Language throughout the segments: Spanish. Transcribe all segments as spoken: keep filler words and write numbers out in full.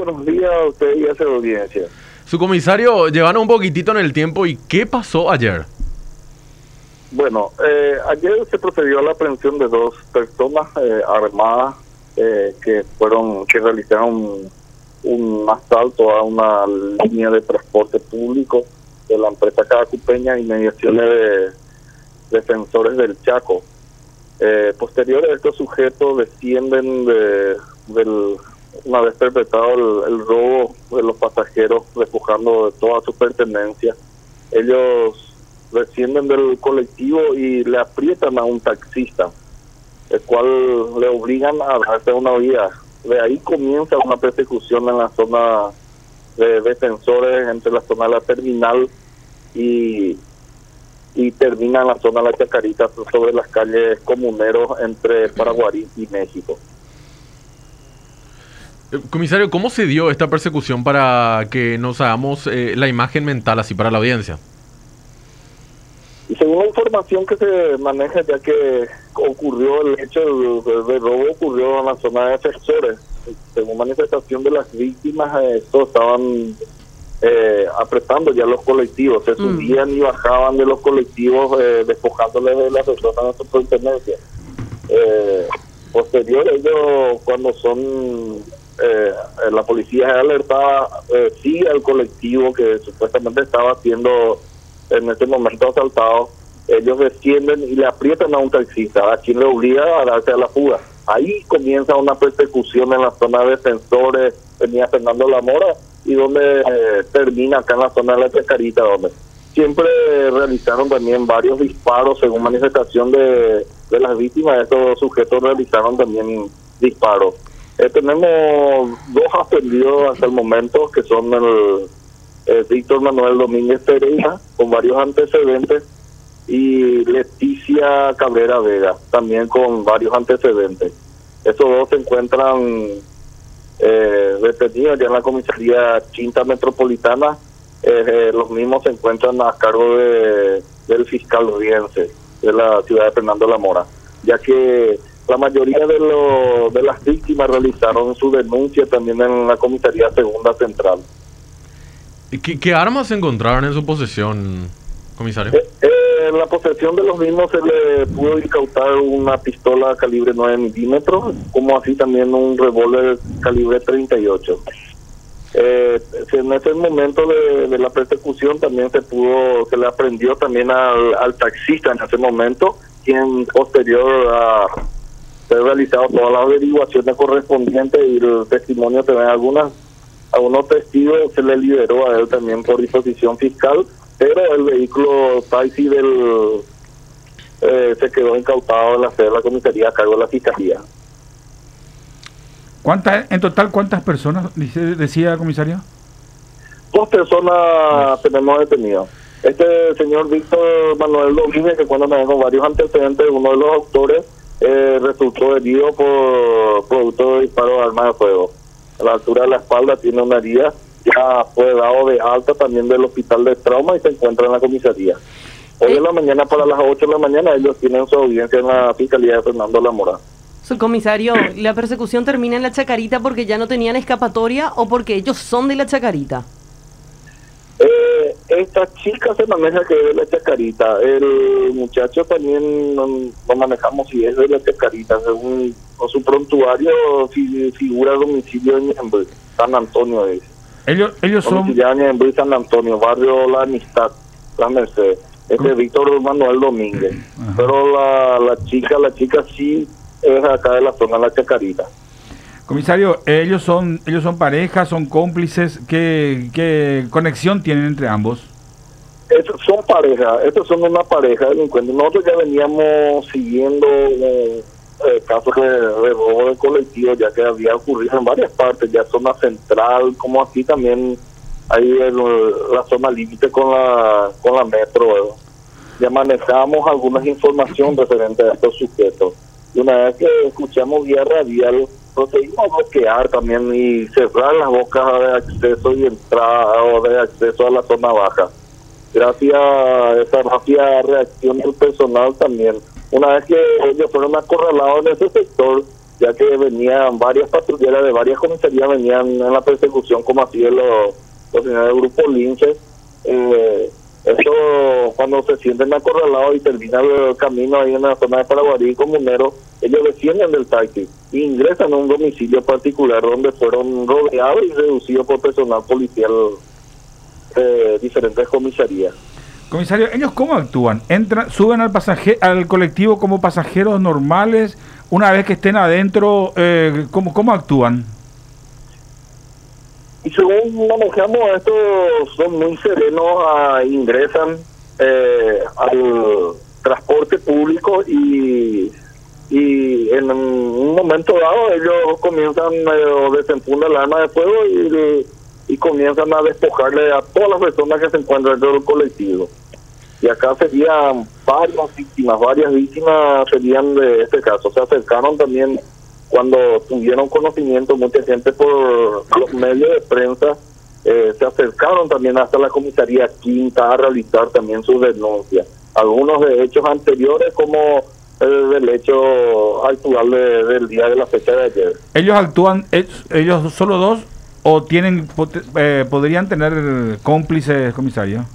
buenos días a usted y a su audiencia. Su comisario, llevanos un poquitito en el tiempo y ¿qué pasó ayer? Bueno, eh, ayer se procedió a la aprehensión de dos personas eh, armadas eh, que fueron, que realizaron un, un asalto a una línea de transporte público de la empresa Caracupeña, inmediaciones de Defensores del Chaco. Eh, posterior a estos sujetos descienden de, del, una vez perpetrado el, el robo de los pasajeros, despojando de toda su pertenencia. Ellos descienden del colectivo y le aprietan a un taxista, el cual le obligan a darse una vía. De ahí comienza una persecución en la zona de Defensores, entre la zona de la terminal y y termina en la zona de la Chacarita, sobre las calles Comuneros entre Paraguarí y México. Comisario, ¿cómo se dio esta persecución para que nos hagamos eh, la imagen mental así para la audiencia? Y según la información que se maneja, ya que ocurrió el hecho del de robo, ocurrió en la zona de Defensores. Según manifestación de las víctimas, eh, estos estaban Eh, apretando ya los colectivos, se subían mm. y bajaban de los colectivos, eh, despojándoles de las personas de su pertenencia. Eh, posterior, ellos cuando son, eh, la policía es alertada, eh, sigue al colectivo que supuestamente estaba siendo en este momento asaltado, ellos descienden y le aprietan a un taxista, a quien le obliga a darse a la fuga. Ahí comienza una persecución en la zona de Defensores, venía Fernando La Mora, y donde eh, termina acá en la zona de la Chacarita, donde siempre eh, realizaron también varios disparos, según manifestación de, de las víctimas. Estos sujetos realizaron también disparos. Eh, tenemos dos aprendidos hasta el momento, que son el eh, Víctor Manuel Domínguez Pereira, con varios antecedentes, y Leticia Cabrera Vega, también con varios antecedentes. Estos dos se encuentran Eh, detenidos ya en la comisaría Chinta Metropolitana. Eh, eh, los mismos se encuentran a cargo de del fiscal riense de la ciudad de Fernando La Mora, ya que la mayoría de, lo, de las víctimas realizaron su denuncia también en la comisaría Segunda Central. ¿Qué, qué armas se encontraron en su posesión, comisario? Eh, eh, en la posesión de los mismos se le pudo incautar una pistola calibre nueve milímetros, como así también un revólver calibre treinta y ocho. Eh, en ese momento de, de la persecución también se pudo, se le aprendió también al, al taxista en ese momento, quien posterior a ser realizado todas las averiguaciones correspondientes y el testimonio de algunas algunos testigos, se le liberó a él también por disposición fiscal, pero el vehículo taxi del eh, se quedó incautado en la sede de la comisaría a cargo de la fiscalía. ¿Cuántas, en total, cuántas personas, dice, decía comisario? Dos personas tenemos detenidas. Este señor Víctor Manuel Domínguez, que cuando tenemos varios antecedentes, uno de los autores eh, resultó herido por producto de disparo de arma de fuego. A la altura de la espalda tiene una herida, ya fue dado de alta también del hospital de trauma y se encuentra en la comisaría. Hoy en la mañana, para las ocho de la mañana, ellos tienen su audiencia en la fiscalía de Fernando La Mora. Su comisario, ¿la persecución termina en la Chacarita porque ya no tenían escapatoria o porque ellos son de la Chacarita? Eh, esta chica se maneja que es de la Chacarita. El muchacho también no, no manejamos si es de la Chacarita. Según su prontuario, fi, figura domicilio en Ñemby, San Antonio. Es. Ellos, ellos son... Ñemby, San Antonio, barrio La Amistad, La Merced. Este es Víctor Manuel Domínguez. Ajá. Pero la, la chica, la chica sí es acá de la zona de la Chacarita. Comisario, ellos son ellos son parejas, son cómplices, ¿qué, qué conexión tienen entre ambos? Estos son pareja, estos son una pareja delincuentes. Nosotros ya veníamos siguiendo eh, eh, casos de, de robo de colectivo, ya que había ocurrido en varias partes, ya zona central, como aquí también hay el, la zona límite con la con la metro. ¿eh? Ya manejamos algunas informaciones referentes a estos sujetos. Y una vez que escuchamos vía radial, procedimos a bloquear también y cerrar las bocas de acceso y entrada o de acceso a la zona baja. Gracias a esa rápida reacción del personal también. Una vez que ellos fueron acorralados en ese sector, ya que venían varias patrulleras de varias comisarías, venían en la persecución, como así de los, los señores del grupo Lince. Eh, eso, cuando se sienten acorralados y termina el camino ahí en la zona de Paraguarí y Comunero, ellos descienden del taxi e ingresan a un domicilio particular donde fueron rodeados y reducidos por personal policial de diferentes comisarías. Comisario, ¿ellos cómo actúan? ¿Entran, suben al pasaje, al colectivo como pasajeros normales? Una vez que estén adentro, eh, ¿cómo, ¿cómo actúan? Y según manejamos esto, son muy serenos, a, ingresan eh, al transporte público y, y en un momento dado ellos comienzan, eh, desenfundan el arma de fuego y, y comienzan a despojarle a todas las personas que se encuentran dentro del colectivo. Y acá serían varias víctimas, varias víctimas serían de este caso. Se acercaron también cuando tuvieron conocimiento, mucha gente por los medios de prensa, eh, se acercaron también hasta la comisaría Quinta a realizar también sus denuncias. Algunos de hechos anteriores como el del hecho actual de, del día de la fecha de ayer. ¿Ellos actúan, ellos solo dos, o tienen eh, podrían tener cómplices, comisario?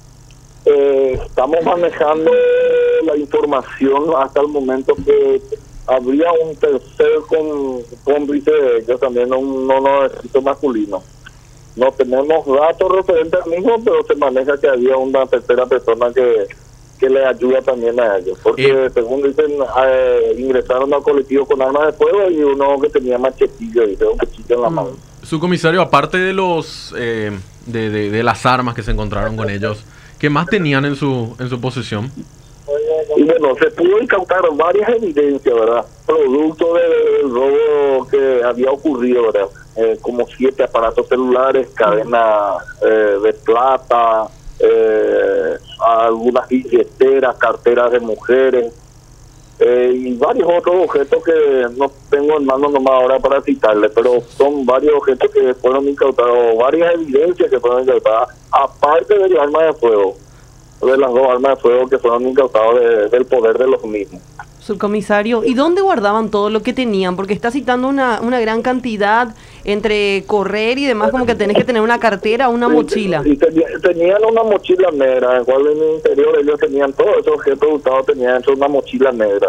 Eh, estamos manejando la información hasta el momento que habría un tercer con, cómplice de ellos, también un no necesito masculino. No tenemos datos referentes al mismo, pero se maneja que había una tercera persona que, que le ayuda también a ellos. Porque eh. según dicen, eh, ingresaron al colectivo con armas de fuego y uno que tenía machetillo, dice, un cuchillo en la mano. Su comisario, aparte de los eh, de, de, de las armas que se encontraron con ellos, ¿qué más tenían en su en su posesión? Y bueno, se pudo incautar varias evidencias, ¿verdad? Producto del robo que había ocurrido, ¿verdad? Eh, como siete aparatos celulares, cadena eh, de plata, eh, algunas billeteras, carteras de mujeres, eh, y varios otros objetos que no tengo en mano nomás ahora para citarles, pero son varios objetos que fueron incautados, varias evidencias que fueron incautadas, aparte del arma de fuego, de las dos armas de fuego que fueron incautados de, del poder de los mismos. Subcomisario, ¿y dónde guardaban todo lo que tenían? Porque está citando una, una gran cantidad entre correr y demás, como que tenés que tener una cartera o una sí, mochila. Y tenía, tenían una mochila negra, en la cual en el interior ellos tenían todos esos objetos hurtados, tenían dentro una mochila negra.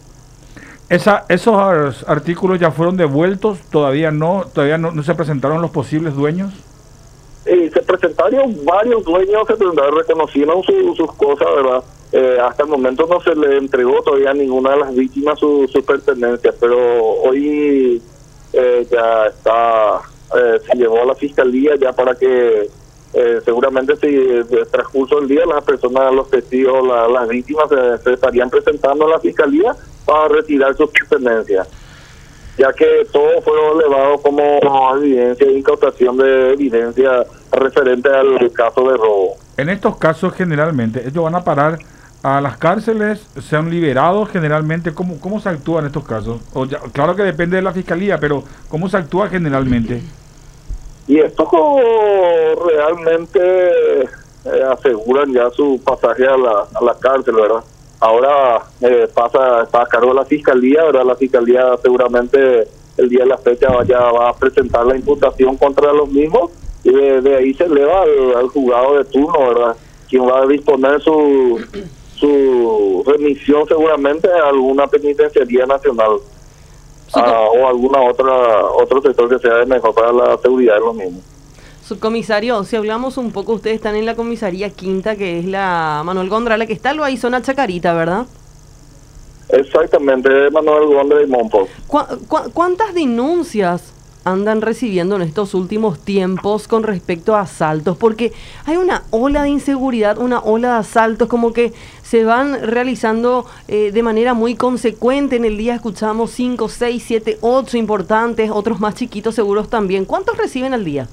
Esa, ¿Esos artículos ya fueron devueltos? ¿Todavía no? ¿Todavía no, no se presentaron los posibles dueños? Y se presentaron varios dueños, se presentaron, reconocieron su, sus cosas, ¿verdad? Eh, hasta el momento no se le entregó todavía a ninguna de las víctimas sus su pertenencias, pero hoy eh, ya está, eh, se llevó a la fiscalía ya para que eh, seguramente si de transcurso del día las personas, los testigos, la, las víctimas se, se estarían presentando a la fiscalía para retirar sus pertenencias, ya que todo fue elevado como evidencia de incautación de evidencia referente al caso de robo. En estos casos generalmente ellos van a parar a las cárceles, se han liberado generalmente. ¿Cómo, cómo se actúa en estos casos? O ya, claro que depende de la fiscalía, pero ¿cómo se actúa generalmente? Y estos realmente eh, aseguran ya su pasaje a la, a la cárcel, ¿verdad? Ahora eh, pasa está a cargo de la fiscalía, ¿verdad? La fiscalía seguramente el día de la fecha vaya va a presentar la imputación contra los mismos y de, de ahí se eleva al, al juzgado de turno, ¿verdad? Quien va a disponer su su remisión seguramente a alguna penitenciaría nacional a, o alguna otra otro sector que sea de mejor para la seguridad de los mismos. Subcomisario, si hablamos un poco, ustedes están en la comisaría Quinta, que es la Manuel Gondrala, que está lo ahí, zona Chacarita, ¿verdad? Exactamente, Manuel Gondrala y Monpós. ¿Cu cu ¿Cuántas denuncias andan recibiendo en estos últimos tiempos con respecto a asaltos? Porque hay una ola de inseguridad, una ola de asaltos, como que se van realizando eh, de manera muy consecuente. En el día escuchamos cinco, seis, siete, ocho importantes, otros más chiquitos seguros también. ¿Cuántos reciben al día?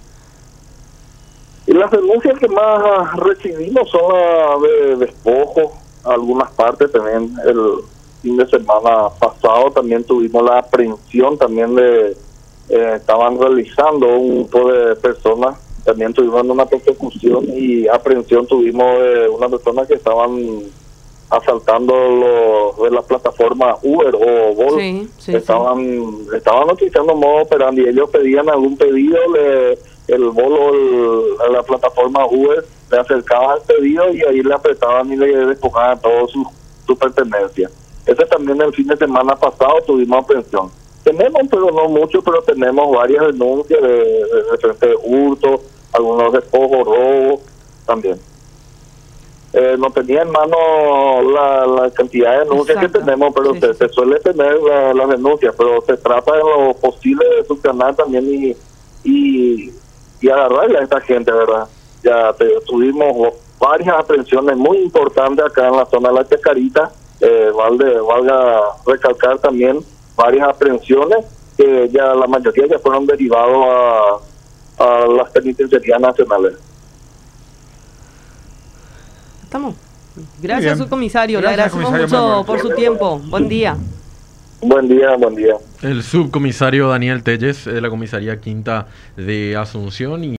Y las denuncias que más recibimos son las de despojo, algunas partes también. El fin de semana pasado también tuvimos la aprehensión también de eh, estaban realizando un grupo de personas, también tuvimos una persecución y aprehensión tuvimos de una persona que estaban asaltando los de la plataforma Uber o Bolt. Sí, sí, estaban estaban utilizando modo operandi. Ellos pedían algún pedido, le, el bolo el, a la plataforma Uber le acercaba al pedido y ahí le apretaban y le despojaban todo su, su pertenencia. Ese también el fin de semana pasado tuvimos aprehensión. Tenemos, pero no mucho, pero tenemos varias denuncias de, de, de frente de hurto, algunos despojos, robos también. Eh, no tenía en mano la, la cantidad de denuncias Exacto. que tenemos, pero Sí, se, sí, se suele tener la- las denuncias, pero se trata de lo posible de subsanar también y, y, y agarrarle a esta gente, ¿verdad? Ya te- tuvimos varias aprehensiones muy importantes acá en la zona de la Chacarita, eh, valde, valga recalcar también varias aprehensiones que ya la mayoría ya fueron derivados a, a las penitenciarías nacionales. Estamos. Muy Gracias, bien. subcomisario. Le Gracias, agradecemos comisario mucho Manuel. por su tiempo. Buen día. Buen día, buen día. El subcomisario Daniel Telles de la comisaría Quinta de Asunción. Y